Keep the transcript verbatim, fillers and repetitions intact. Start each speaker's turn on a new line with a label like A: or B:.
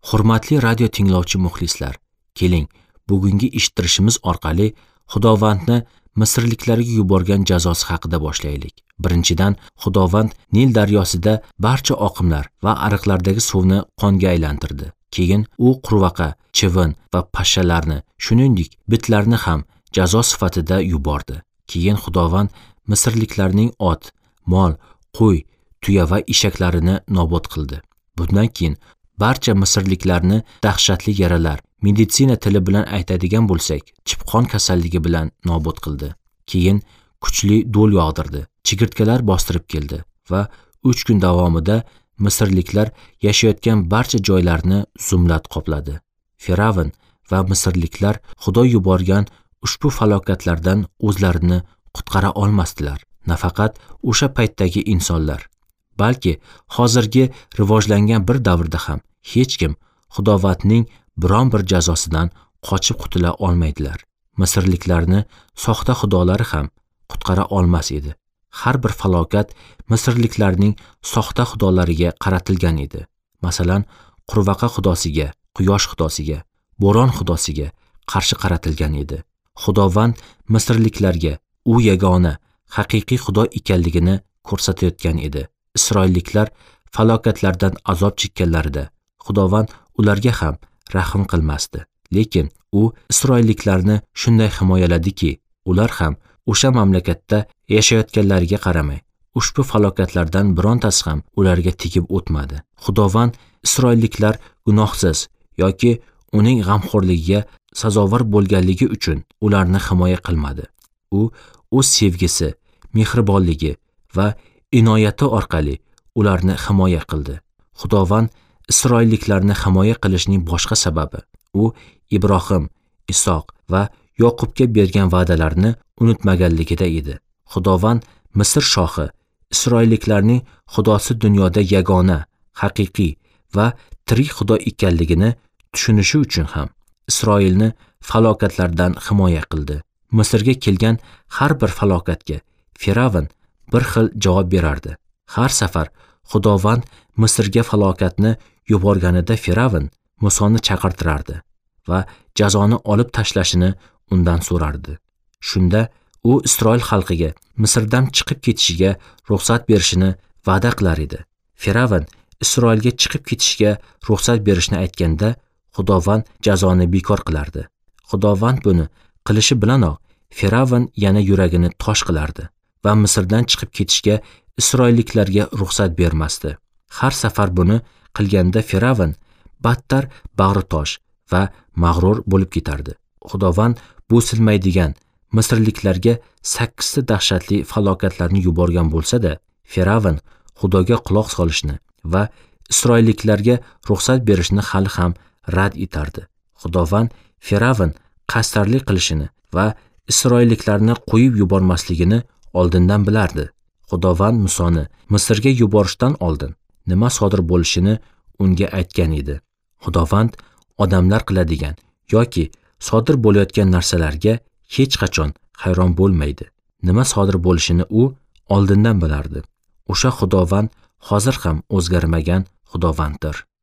A: Hurmatli radio tinglovchi muxlislar, keling, bugungi eshittirishimiz orqali Xudovandni Misrliklarga yuborgan jazosi haqida boshlaylik. Birinchidan, Xudovand Nil daryosida barcha oqimlar va ariqlardagi suvni qonga aylantirdi. Keyin u qurvaqa, chivin va pashshalarni, shuningdek, bitlarni ham jazo sifatida yubordi. Keyin Xudovand Misrliklarning ot, mol, qo'y, tuya va eshaklarini nobud qildi. Bundan keyin barcha Misrliklarni dahshatli yaralar, meditsina tili bilan aytadigan bo'lsak, chipqon kasalligi bilan nobud qildi. Keyin kuchli do'l yog'dirdi, chigirtkalar bostirib keldi va uch kun davomida Misrliklar yashayotgan barcha joylarni zumlat qopladi. Firavn va Misrliklar Xudo yuborgan ushbu falokatlardan o'zlarini qutqara olmasdilar. Nafaqat o'sha paytdagi insonlar, balki hozirgi rivojlangan bir davrda ham hech kim Xudovandning biron bir jazosidan qochib qutula olmaydilar. Misrliklarni soxta xudolari ham qutqara olmas edi. Har bir falokat Misrliklarning soxta xudolariga qaratilgan edi. Masalan, qurvaqa xudosiga, quyosh xudosiga, bo'ron xudosiga qarshi qaratilgan edi. Xudovand Misrliklarga u yagona, haqiqiy Xudo ekanligini ko'rsatayotgan edi. Isroilliklar falokatlardan azob chekkanlarida Xudovand ularga ham rahm qilmasdi. Lekin u Isroilliklarni shunday himoyaladiki, ular ham o'sha mamlakatda yashayotganlariga qaramay, ushbu falokatlardan birontasi ham ularga tegib o'tmadi. Xudovand Isroilliklar gunohsiz yoki uning g'amxo'rligiga sazovor bo'lganligi uchun ularni himoya qilmadi. U o'z sevgisi, mehribonligi va inoyati orqali ularni himoya qildi. Xudovand Isroilliklarni himoya qilishning boshqa sababi u Ibrohim, Isoq va Yoqubga bergan va'dalarni unutmaganligida edi. Xudovand Misr shohi Isroilliklarning Xudosi dunyoda yagona, haqiqiy va tirik Xudo ekanligini tushunishi uchun ham Isroilni falokatlardan himoya qildi. Misrga kelgan har bir falokatga Firavn bir xil javob berardi. Har safar Xudovand Misrga falokatni yuborganida Firavn Musoni chaqirtirardi va jazoni olib tashlashini undan so'rardi. Shunda u Isroil xalqiga Misrdan chiqib ketishiga ruxsat berishini va'da qilar edi. Firavn Isroilga chiqib ketishiga ruxsat berishni aytganda, Xudovand jazoni bekor qilardi. Xudovand buni qilishi bilanoq Firavn yana yuragini tosh qilardi va Misrdan chiqib ketishga Isroilliklarga ruxsat bermasdi. Har safar buni qilganda Firavn battar bag'ri tosh va mag'rur bo'lib ketardi. Xudovand bo'silmaydigan Misrliklarga sakkizta dahshatli falokatlarni yuborgan bo'lsa-da, Firavn Xudoga quloq solishni va Isroilliklarga ruxsat berishni hali ham rad etardi. Xudovand Firavn qasdlarlik qilishini va Isroilliklarni qo'yib yubormasligini oldindan bilardi. Xudovand Musoni Misrga yuborishdan oldin nima sodir bo'lishini unga aytgan edi. Xudovand odamlar qiladigan yoki sodir bo'layotgan narsalarga hech qachon hayron bo'lmaydi. Nima sodir bo'lishini u oldindan bilardi. O'sha Xudovand hozir ham o'zgarmagan Xudovanddir.